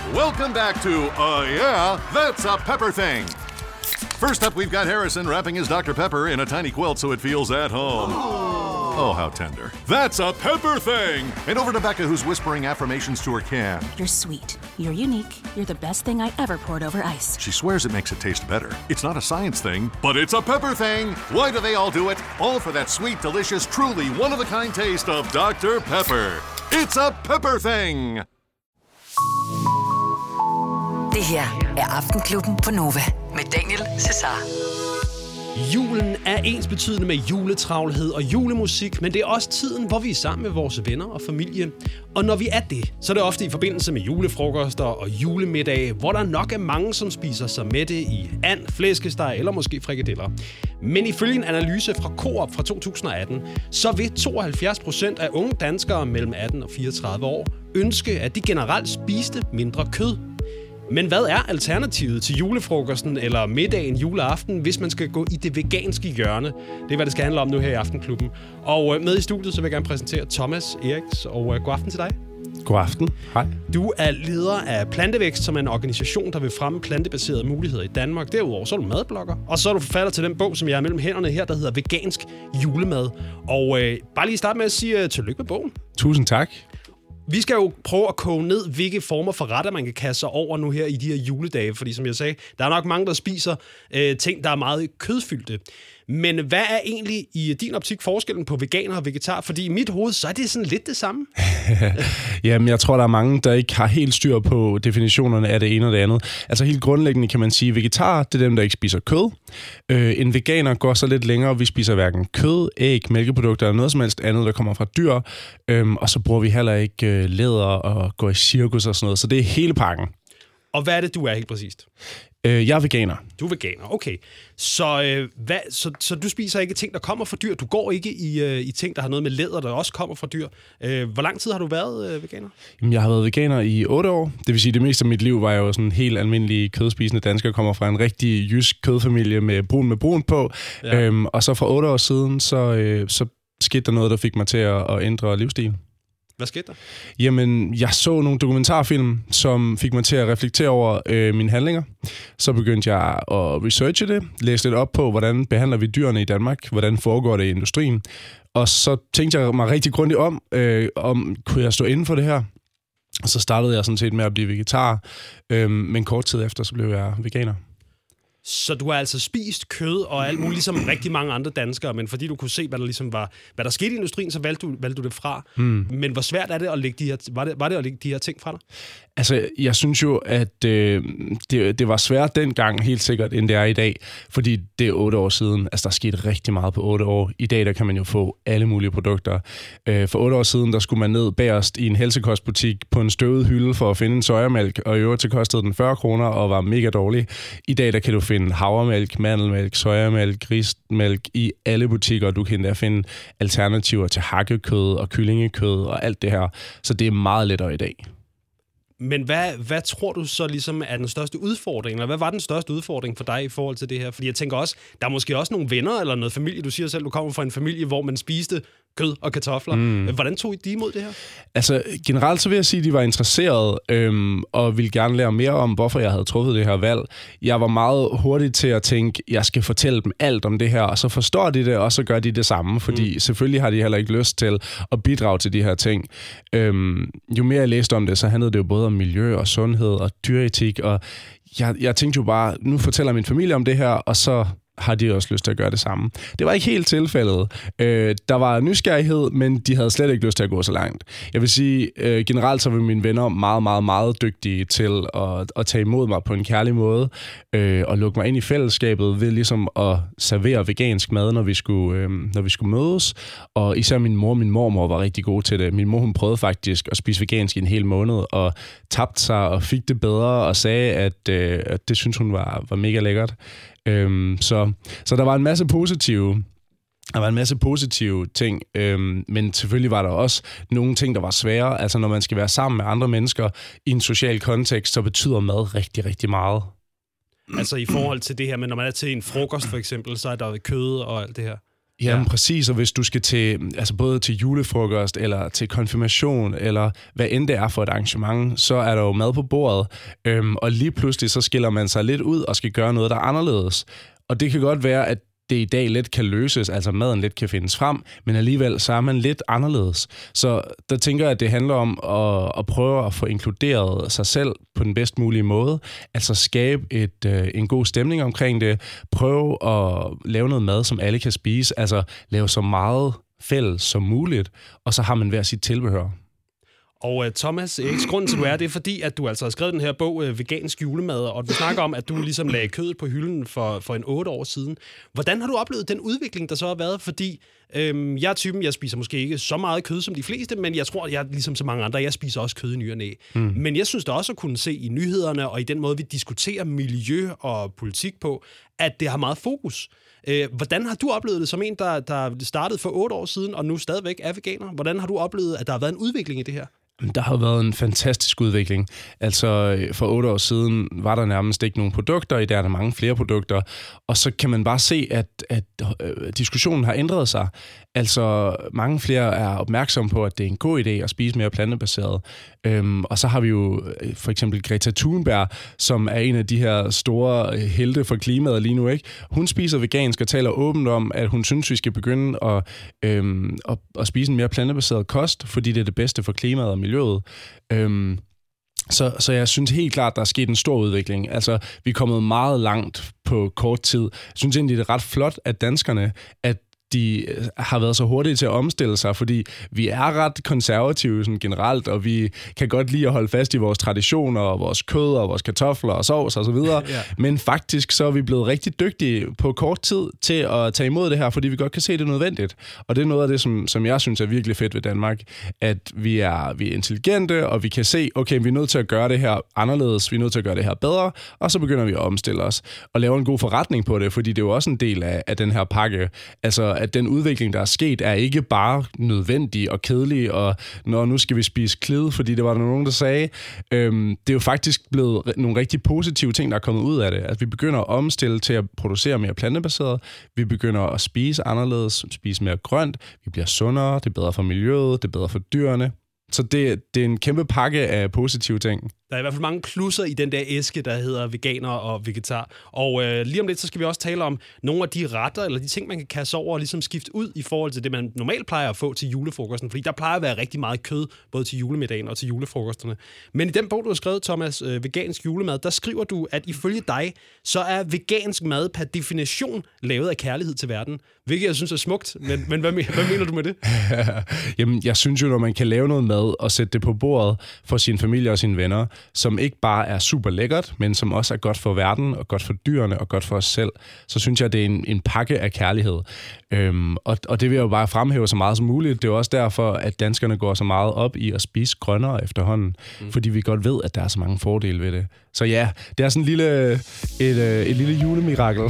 Welcome back to, yeah, that's a pepper thing. First up, we've got Harrison wrapping his Dr. Pepper in a tiny quilt so it feels at home. Oh, how tender. That's a pepper thing! And over to Becca, who's whispering affirmations to her can. You're sweet. You're unique. You're the best thing I ever poured over ice. She swears it makes it taste better. It's not a science thing, but it's a pepper thing! Why do they all do it? All for that sweet, delicious, truly one-of-a-kind taste of Dr. Pepper. It's a pepper thing! Det her er Aftenklubben på Nova med Daniel Cesar. Julen er ensbetydende med juletravlhed og julemusik, men det er også tiden, hvor vi er sammen med vores venner og familie. Og når vi er det, så er det ofte i forbindelse med julefrokoster og julemiddage, hvor der nok er mange, som spiser sig mætte i and, flæskesteg eller måske frikadeller. Men ifølge en analyse fra Coop fra 2018, så vil 72% af unge danskere mellem 18 og 34 år ønske, at de generelt spiste mindre kød. Men hvad er alternativet til julefrokosten eller middagen juleaften, hvis man skal gå i det veganske hjørne? Det er, hvad det skal handle om nu her i Aftenklubben. Og med i studiet, så vil jeg gerne præsentere Thomas Eriks, og god aften til dig. God aften. Hej. Du er leder af Plantevækst, som er en organisation, der vil fremme plantebaserede muligheder i Danmark. Derudover så er du madblogger, og så er du forfatter til den bog, som jeg har mellem hænderne her, der hedder Vegansk Julemad. Og bare lige starte med at sige tillykke med bogen. Tusind tak. Vi skal jo prøve at koge ned, hvilke former for retter, man kan kaste sig over nu her i de her juledage. Fordi som jeg sagde, der er nok mange, der spiser ting, der er meget kødfyldte. Men hvad er egentlig i din optik forskellen på veganer og vegetar? Fordi i mit hoved, så er det sådan lidt det samme. Jamen, jeg tror, der er mange, der ikke har helt styr på definitionerne af det ene og det andet. Altså helt grundlæggende kan man sige, at vegetar, det er dem, der ikke spiser kød. En veganer går så lidt længere, vi spiser hverken kød, æg, mælkeprodukter eller noget som helst andet, der kommer fra dyr. Og så bruger vi heller ikke læder og går i cirkus og sådan noget. Så det er hele pakken. Og hvad er det, du er helt præcist? Jeg er veganer. Du er veganer, okay. Så du spiser ikke ting, der kommer fra dyr? Du går ikke i ting, der har noget med læder, der også kommer fra dyr? Hvor lang tid har du været veganer? Jamen, jeg har været veganer i 8 år. Det vil sige, at det meste af mit liv var jo sådan en helt almindelig kødspisende dansker, kommer fra en rigtig jysk kødfamilie med brun på. Ja. Og så for 8 år siden, så skete der noget, der fik mig til at ændre livsstil. Hvad skete der? Jamen, jeg så nogle dokumentarfilm, som fik mig til at reflektere over mine handlinger. Så begyndte jeg at researche det, læse lidt op på, hvordan behandler vi dyrene i Danmark, hvordan foregår det i industrien. Og så tænkte jeg mig rigtig grundigt om kunne jeg stå inden for det her. Og så startede jeg sådan set med at blive vegetar, men kort tid efter, så blev jeg veganer. Så du har altså spist kød og alt muligt, ligesom rigtig mange andre danskere, men fordi du kunne se, hvad der ligesom var, hvad der skete i industrien, så valgte du det fra. Men hvor svært er det at lægge de her, var det at lægge de her ting fra dig? Altså, jeg synes jo, at det var svært dengang, helt sikkert, end det er i dag, fordi det er 8 år siden. Altså, der skete rigtig meget på 8 år. I dag, der kan man jo få alle mulige produkter. For 8 år siden, der skulle man ned bagerst i en helsekostbutik på en støvet hylde for at finde en sojamælk, og i øvrigt så kostede den 40 kroner og var mega dårlig. I dag, der kan du finde havremælk, mandelmælk, sojamælk, rismælk i alle butikker. Du kan der finde alternativer til hakkekød og kyllingekød og alt det her. Så det er meget lettere i dag. Men hvad tror du så ligesom er den største udfordring, eller hvad var den største udfordring for dig i forhold til det her? Fordi jeg tænker også, der er måske også nogle venner eller noget familie. Du siger selv, du kommer fra en familie, hvor man spiste kød og kartofler. Hvordan tog I de imod det her? Altså generelt så vil jeg sige, at de var interesserede og ville gerne lære mere om, hvorfor jeg havde truffet det her valg. Jeg var meget hurtig til at tænke, jeg skal fortælle dem alt om det her, og så forstår de det, og så gør de det samme, fordi selvfølgelig har de heller ikke lyst til at bidrage til de her ting. Jo mere jeg læste om det, så handlede det jo både om miljø og sundhed og dyreetik, og jeg tænkte jo bare, nu fortæller min familie om det her, og så har de også lyst til at gøre det samme. Det var ikke helt tilfældet. Der var nysgerrighed, men de havde slet ikke lyst til at gå så langt. Jeg vil sige, generelt så var mine venner meget, meget, meget dygtige til at tage imod mig på en kærlig måde, og lukke mig ind i fællesskabet ved ligesom at servere vegansk mad, når vi skulle mødes. Og især min mormor var rigtig god til det. Min mor, hun prøvede faktisk at spise vegansk i en hel måned, og tabte sig og fik det bedre, og sagde, at det synes hun var mega lækkert. Så der var en masse positive ting, men selvfølgelig var der også nogle ting, der var svære. Altså når man skal være sammen med andre mennesker i en social kontekst, så betyder mad rigtig, rigtig meget. Altså i forhold til det her, men når man er til en frokost for eksempel, så er der kød og alt det her. Jamen præcis, og hvis du skal til, altså både til julefrokost, eller til konfirmation, eller hvad end det er for et arrangement, så er der jo mad på bordet, og lige pludselig så skiller man sig lidt ud og skal gøre noget, der er anderledes. Og det kan godt være, at det i dag let kan løses, altså maden let kan findes frem, men alligevel så er man lidt anderledes. Så der tænker jeg, at det handler om at prøve at få inkluderet sig selv på den bedst mulige måde, altså skabe en god stemning omkring det, prøve at lave noget mad, som alle kan spise, altså lave så meget fælles som muligt, og så har man hver sit tilbehør. Og Thomas, grunden til, du er, det er fordi, at du altså har skrevet den her bog, Vegansk julemad, og du snakker om, at du ligesom lagde kødet på hylden for en 8 år siden. Hvordan har du oplevet den udvikling, der så har været? Fordi jeg er typen, jeg spiser måske ikke så meget kød som de fleste, men jeg tror, jeg ligesom så mange andre, jeg spiser også kød i ny og næ. Men jeg synes da også at kunne se i nyhederne, og i den måde, vi diskuterer miljø og politik på, at det har meget fokus. Hvordan har du oplevet det som en, der startede for 8 år siden, og nu stadigvæk er veganer? Hvordan har du oplevet, at der har været en udvikling i det her? Der har været en fantastisk udvikling. Altså for 8 år siden var der nærmest ikke nogen produkter, i dag er der mange flere produkter, og så kan man bare se, at diskussionen har ændret sig. Altså mange flere er opmærksomme på, at det er en god idé at spise mere plantebaseret. Og så har vi jo for eksempel Greta Thunberg, som er en af de her store helte for klimaet lige nu, ikke? Hun spiser vegansk og taler åbent om, at hun synes, vi skal begynde at spise en mere plantebaseret kost, fordi det er det bedste for klimaet og miljøet. Så jeg synes helt klart, der er sket en stor udvikling. Altså, vi er kommet meget langt på kort tid. Jeg synes egentlig, det er ret flot, at danskerne, at de har været så hurtige til at omstille sig, fordi vi er ret konservative sådan generelt, og vi kan godt lide at holde fast i vores traditioner, og vores kød, og vores kartofler, og sovs, og så videre. Ja. Men faktisk så er vi blevet rigtig dygtige på kort tid til at tage imod det her, fordi vi godt kan se, det er nødvendigt. Og det er noget af det, som jeg synes er virkelig fedt ved Danmark, at vi er intelligente, og vi kan se, okay, vi er nødt til at gøre det her anderledes, vi er nødt til at gøre det her bedre, og så begynder vi at omstille os, og lave en god forretning på det, fordi det er jo også en del af den her pakke. Altså, at den udvikling, der er sket, er ikke bare nødvendig og kedelig, og nu skal vi spise klid, fordi det var der nogen, der sagde. Det er jo faktisk blevet nogle rigtig positive ting, der er kommet ud af det. Altså, vi begynder at omstille til at producere mere plantebaseret, vi begynder at spise anderledes, spise mere grønt, vi bliver sundere, det er bedre for miljøet, det er bedre for dyrene. Så det er en kæmpe pakke af positive ting. Der er i hvert fald mange plusser i den der æske, der hedder veganer og vegetar. Og lige om lidt, så skal vi også tale om nogle af de retter, eller de ting, man kan kaste over og ligesom skifte ud i forhold til det, man normalt plejer at få til julefrokosten. Fordi der plejer at være rigtig meget kød, både til julemiddagen og til julefrokosterne. Men i den bog, du har skrevet, Thomas, Vegansk julemad, der skriver du, at ifølge dig, så er vegansk mad per definition lavet af kærlighed til verden. Hvilket jeg synes er smukt, men hvad mener du med det? Jamen, jeg synes jo, når man kan lave noget mad og sætte det på bordet for sin familie og sine venner, som ikke bare er super lækkert, men som også er godt for verden, og godt for dyrene, og godt for os selv, så synes jeg, det er en pakke af kærlighed. Og det vil jeg jo bare fremhæve så meget som muligt. Det er jo også derfor, at danskerne går så meget op i at spise grønnere efterhånden, fordi vi godt ved, at der er så mange fordele ved det. Så ja, det er sådan et lille julemirakel.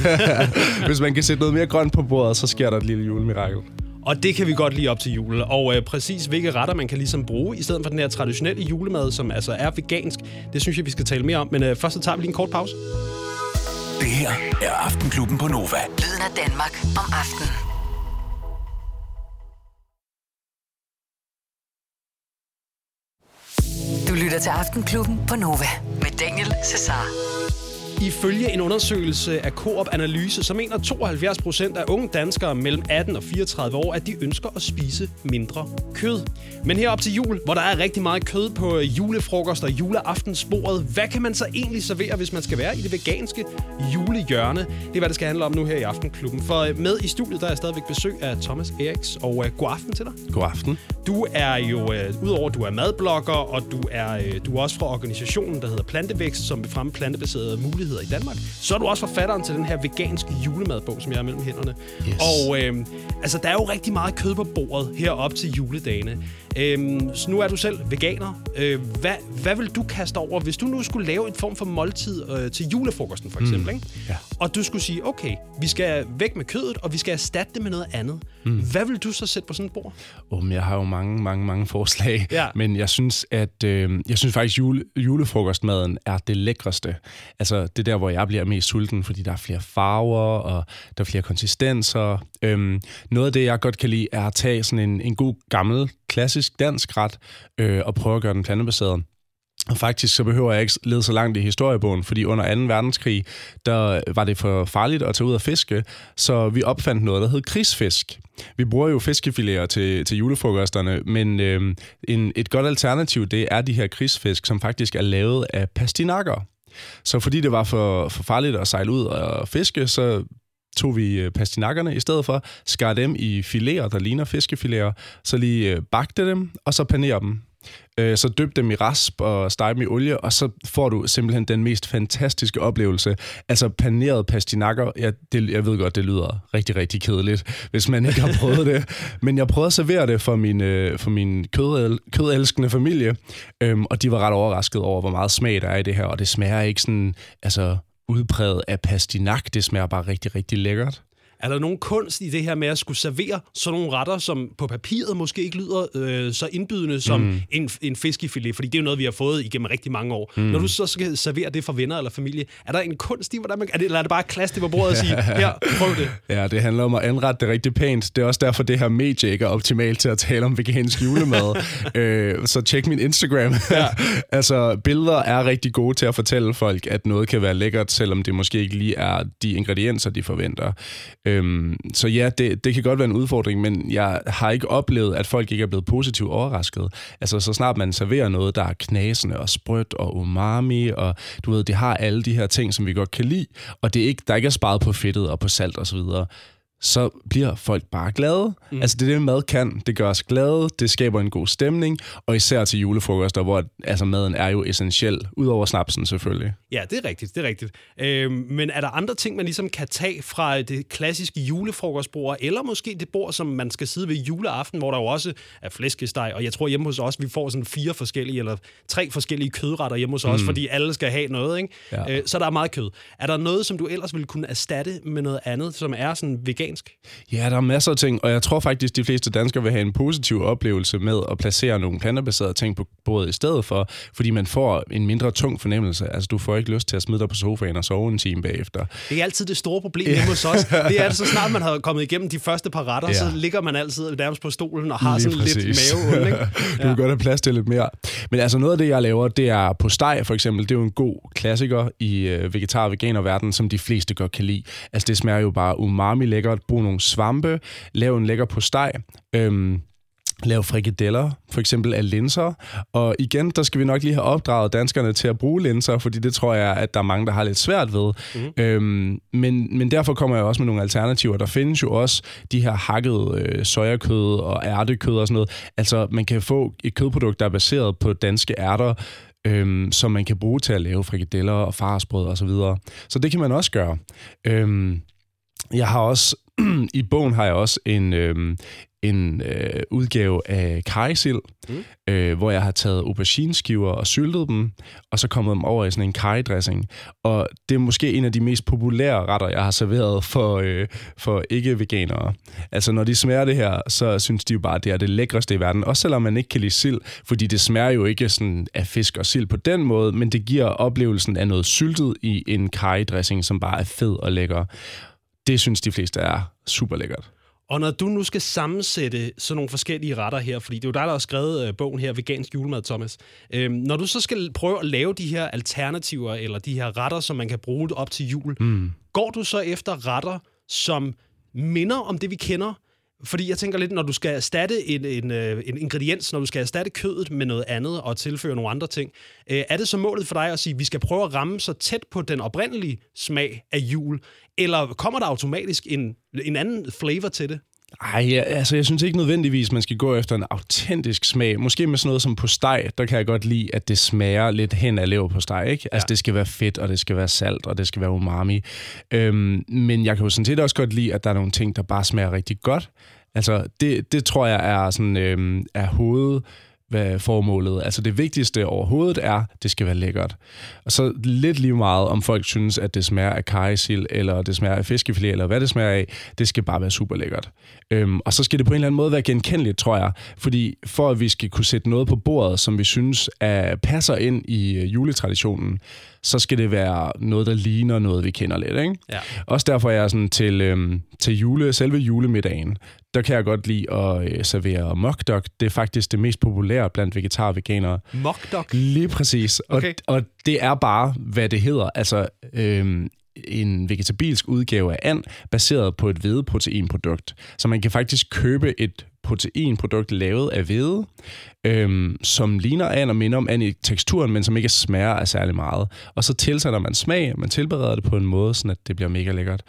Hvis man kan sætte noget mere grønt på bordet, så sker der et lille julemirakel. Og det kan vi godt lide op til jul. Og præcis hvilke retter man kan ligesom bruge, i stedet for den her traditionelle julemad, som altså er vegansk, det synes jeg, vi skal tale mere om. Men først så tager vi lige en kort pause. Det her er Aftenklubben på Nova. Lyden af Danmark om aftenen. Du lytter til Aftenklubben på Nova med Daniel Cesar. Ifølge en undersøgelse af Coop Analyse, så mener 72% af unge danskere mellem 18 og 34 år, at de ønsker at spise mindre kød. Men herop til jul, hvor der er rigtig meget kød på julefrokost og juleaftensbordet, hvad kan man så egentlig servere, hvis man skal være i det veganske julehjørne? Det er, hvad det skal handle om nu her i Aftenklubben. For med i studiet, der er stadigvæk besøg af Thomas Eriks, og god aften til dig. God aften. Du er jo, udover at du er madblogger, og du er også fra organisationen, der hedder Plantevækst, som vil fremme plantebaserede muligheder i Danmark, så er du også forfatteren til den her veganske julemadbog, som jeg har mellem hænderne. Yes. Og altså, der er jo rigtig meget kød på bordet herop til juledagene. Så nu er du selv veganer. Hvad vil du kaste over, hvis du nu skulle lave en form for måltid til julefrokosten, for eksempel, ikke? Ja. Og du skulle sige, okay, vi skal væk med kødet, og vi skal erstatte det med noget andet. Hvad vil du så sætte på sådan et bord? Jeg har jo mange forslag, Ja. men jeg synes, faktisk, julefrokostmaden er det lækreste. Altså, det er der, hvor jeg bliver mest sulten, fordi der er flere farver, og der er flere konsistenser. Noget af det, jeg godt kan lide, er at tage sådan en god, gammel, klassisk dansk ret, og prøve at gøre den plantebaseret. Og faktisk så behøver jeg ikke lede så langt i historiebogen, fordi under 2. verdenskrig, der var det for farligt at tage ud og fiske, så vi opfandt noget, der hed krigsfisk. Vi bruger jo fiskefiléer til julefrokosterne, men et godt alternativ, det er de her krigsfisk, som faktisk er lavet af pastinakker. Så fordi det var for farligt at sejle ud og fiske, så tog vi pastinakkerne i stedet for, skar dem i filéer, der ligner fiskefiléer, så lige bagte dem, og så panerer dem. Så dyp dem i rasp og steg dem i olie, og så får du simpelthen den mest fantastiske oplevelse. Altså panerede pastinakker, jeg ved godt, det lyder rigtig, rigtig kedeligt, hvis man ikke har prøvet det. Men jeg prøvede at servere det for min kødelskende familie, og de var ret overrasket over, hvor meget smag der er i det her, og det smager ikke sådan udpræget af pastinak, det smager bare rigtig, rigtig lækkert. Er der nogen kunst i det her med at skulle servere sådan nogle retter, som på papiret måske ikke lyder så indbydende som en fiskefilet? Fordi det er jo noget, vi har fået igennem rigtig mange år. Når du så skal servere det for venner eller familie, er der en kunst i, hvordan man... Eller er det bare at klasse det på bordet og sige, her, prøv det? Ja, det handler om at anrette det rigtig pænt. Det er også derfor, det her medie ikke er optimalt til at tale om vegansk julemad. Så tjek min Instagram. Ja. Altså, billeder er rigtig gode til at fortælle folk, at noget kan være lækkert, selvom det måske ikke lige er de ingredienser, de forventer. Så ja, det kan godt være en udfordring, men jeg har ikke oplevet, at folk ikke er blevet positivt overrasket. Altså, så snart man serverer noget, der er knasende og sprødt og umami, og du ved, det har alle de her ting, som vi godt kan lide, og der ikke er sparet på fedtet og på salt og så videre, så bliver folk bare glade. Altså, det er det, mad kan. Det gør os glade, det skaber en god stemning, og især til julefrokoster, hvor maden er jo essentiel, udover snapsen selvfølgelig. Ja, det er rigtigt. Men er der andre ting, man ligesom kan tage fra det klassiske julefrokostbord, eller måske det bord, som man skal sidde ved juleaften, hvor der jo også er flæskesteg, og jeg tror hjemme hos os, vi får sådan 4 forskellige, eller 3 forskellige kødretter hjemme hos os, fordi alle skal have noget, ikke? Ja. Så der er meget kød. Er der noget, som du ellers ville kunne erstatte med noget andet, som er sådan vegansk? Ja, der er masser af ting, og jeg tror faktisk, de fleste danskere vil have en positiv oplevelse med at placere nogle plantebaserede ting på bordet i stedet for, fordi man får en mindre tung fornemmelse. Altså, du får ikke lyst til at smide dig på sofaen og sove en time bagefter. Det er altid det store problem hjemme hos os. Det er så snart man har kommet igennem de første par retter, så ligger man altid nærmest på stolen og har lige sådan præcis. Lidt maveund, ikke? Du kan godt have plads til lidt mere. Men altså, noget af det, jeg laver, det er på steg, for eksempel. Det er jo en god klassiker i vegetar- og veganerverdenen, som de fleste godt kan lide. Altså, det smager jo bare umami lækkert. Brug nogle svampe, lav en lækker på steg, lav frikadeller, for eksempel af linser. Og igen, der skal vi nok lige have opdraget danskerne til at bruge linser, fordi det tror jeg, at der er mange, der har lidt svært ved. Men derfor kommer jeg også med nogle alternativer. Der findes jo også de her hakkede sojakød og ærtekød og sådan noget. Altså, man kan få et kødprodukt, der er baseret på danske ærter, som man kan bruge til at lave frikadeller og farsbrød og så videre. Så det kan man også gøre. Jeg har også i bogen har jeg også en udgave af karrysild, hvor jeg har taget aubergineskiver og syltet dem, og så kommet dem over i sådan en karrydressing. Og det er måske en af de mest populære retter, jeg har serveret for ikke-veganere. Altså, når de smager det her, så synes de jo bare, at det er det lækreste i verden. Også selvom man ikke kan lide sild, fordi det smager jo ikke sådan af fisk og sild på den måde, men det giver oplevelsen af noget syltet i en karrydressing, som bare er fed og lækker. Det synes de fleste er super lækkert. Og når du nu skal sammensætte sådan nogle forskellige retter her, fordi det er jo dig, der har skrevet bogen her, Vegansk julemad, Thomas. Når du så skal prøve at lave de her alternativer, eller de her retter, som man kan bruge op til jul, går du så efter retter, som minder om det, vi kender? Fordi jeg tænker lidt, når du skal erstatte en ingrediens, når du skal erstatte kødet med noget andet og tilføre nogle andre ting, er det så målet for dig at sige, at vi skal prøve at ramme så tæt på den oprindelige smag af jul, eller kommer der automatisk en anden flavor til det? Ej, altså jeg synes ikke nødvendigvis, man skal gå efter en autentisk smag. Måske med sådan noget som på steg, der kan jeg godt lide, at det smager lidt hen af leverpostej, ikke? Altså det skal være fedt, og det skal være salt, og det skal være umami. Men jeg kan jo sådan set også godt lide, at der er nogle ting, der bare smager rigtig godt. Altså, det tror jeg er sådan er hvad formålet. Altså det vigtigste overhovedet er, det skal være lækkert. Og så lidt lige meget, om folk synes, at det smager af karrysild, eller det smager af fiskefilet, eller hvad det smager af, det skal bare være super lækkert. Og så skal det på en eller anden måde være genkendeligt, tror jeg. Fordi for at vi skal kunne sætte noget på bordet, som vi synes passer ind i juletraditionen, så skal det være noget, der ligner noget, vi kender lidt, ikke? Ja. Også derfor er jeg sådan til selve julemiddagen, der kan jeg godt lide at servere mock duck. Det er faktisk det mest populære blandt vegetarer og veganere. Mock duck? Lige præcis. Okay. Og det er bare, hvad det hedder. Altså en vegetabilsk udgave af and, baseret på et hvedeproteinprodukt. Så man kan faktisk købe et proteinprodukt lavet af hvede, som ligner and og minder om and i teksturen, men som ikke smager af særlig meget. Og så tilsætter man smag, man tilbereder det på en måde, så det bliver mega lækkert.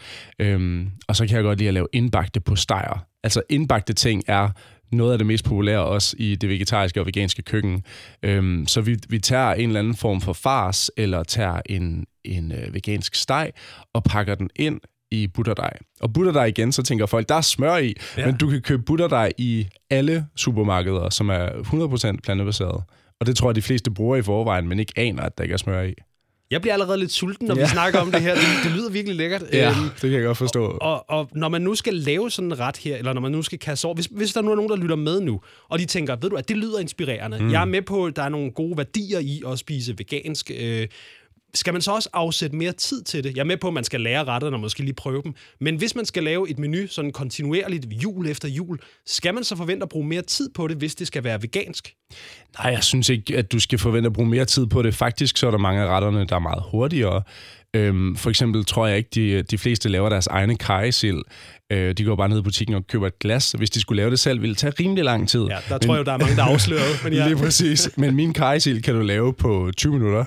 Og så kan jeg godt lide at lave indbagte postejer. Altså indbagte ting er noget af det mest populære også i det vegetariske og veganske køkken. Så vi tager en eller anden form for fars, eller tager en vegansk steg, og pakker den ind i butterdej. Og butterdej igen, så tænker folk, der er smør i, men du kan købe butterdej i alle supermarkeder, som er 100% plantebaseret. Og det tror jeg, de fleste bruger i forvejen, men ikke aner, at der ikke er smør i. Jeg bliver allerede lidt sulten, når vi snakker om det her. Det lyder virkelig lækkert. Ja, det kan jeg godt forstå. Og når man nu skal lave sådan en ret her, eller når man nu skal kaste over, hvis der nu er nogen, der lytter med nu, og de tænker, ved du at det lyder inspirerende. Jeg er med på, at der er nogle gode værdier i at spise vegansk. Skal man så også afsætte mere tid til det? Jeg er med på, at man skal lære retterne og måske lige prøve dem. Men hvis man skal lave et menu sådan kontinuerligt jul efter jul, skal man så forvente at bruge mere tid på det, hvis det skal være vegansk? Nej, jeg synes ikke, at du skal forvente at bruge mere tid på det. Faktisk så er der mange af retterne, der er meget hurtigere. For eksempel tror jeg ikke, de fleste laver deres egne karrysild. De går bare ned i butikken og køber et glas. Hvis de skulle lave det selv, ville det tage rimelig lang tid. Ja, tror jeg, der er mange, der afslører. Men ja. Lige præcis. Men min karrysild kan du lave på 20 minutter.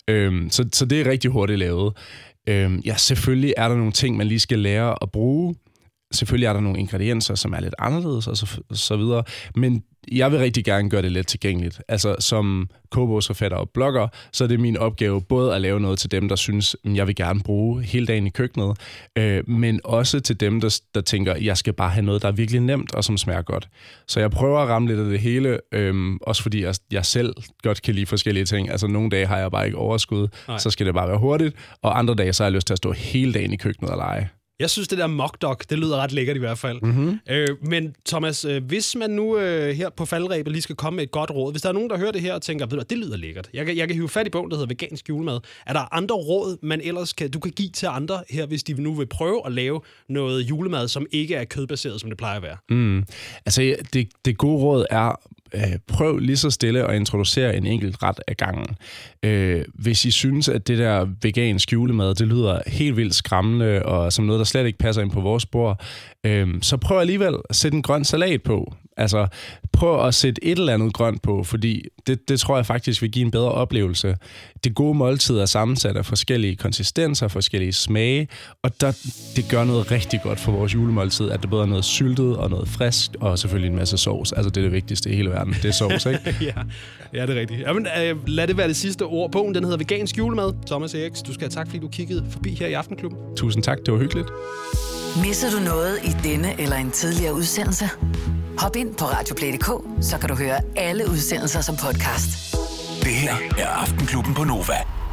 Så det er rigtig hurtigt lavet. Ja, selvfølgelig er der nogle ting, man lige skal lære at bruge. Selvfølgelig er der nogle ingredienser, som er lidt anderledes og så videre. Men jeg vil rigtig gerne gøre det let tilgængeligt. Altså som kogebogsforfatter og blogger, så er det min opgave både at lave noget til dem, der synes, jeg vil gerne bruge hele dagen i køkkenet, men også til dem, der tænker, jeg skal bare have noget, der er virkelig nemt og som smager godt. Så jeg prøver at ramme lidt af det hele, også fordi jeg selv godt kan lide forskellige ting. Altså nogle dage har jeg bare ikke overskud, så skal det bare være hurtigt, og andre dage så har jeg lyst til at stå hele dagen i køkkenet og lege. Jeg synes, det der mock duck, det lyder ret lækkert i hvert fald. Mm-hmm. Men Thomas, hvis man nu her på faldrebet lige skal komme med et godt råd, hvis der er nogen, der hører det her og tænker, ved du, det lyder lækkert. Jeg kan hive fat i bogen, der hedder Vegansk julemad. Er der andre råd, man ellers du kan give til andre her, hvis de nu vil prøve at lave noget julemad, som ikke er kødbaseret, som det plejer at være? Altså, det gode råd er, prøv lige så stille at introducere en enkelt ret ad gangen. Hvis I synes, at det der vegansk julemad, det lyder helt vildt skræmmende, og som noget, der slet ikke passer ind på vores bord, så prøv alligevel at sætte en grøn salat på. Altså, prøv at sætte et eller andet grønt på, fordi det tror jeg faktisk vil give en bedre oplevelse. Det gode måltid er sammensat af forskellige konsistenser, forskellige smage, og det gør noget rigtig godt for vores julemåltid, at det både er noget syltet og noget friskt, og selvfølgelig en masse sovs. Altså, det er det vigtigste i hele verden. Det er sovs, ikke? Ja, det er rigtigt. Jamen, lad det være det sidste ord. Bogen, den hedder Vegansk julemad. Thomas Eriks, du skal have tak, fordi du kiggede forbi her i Aftenklubben. Tusind tak, det var hyggeligt. Misser du noget i denne eller en tidligere udsendelse? Hop ind på radioplay.dk, så kan du høre alle udsendelser som podcast. Det her er Aftenklubben på Nova.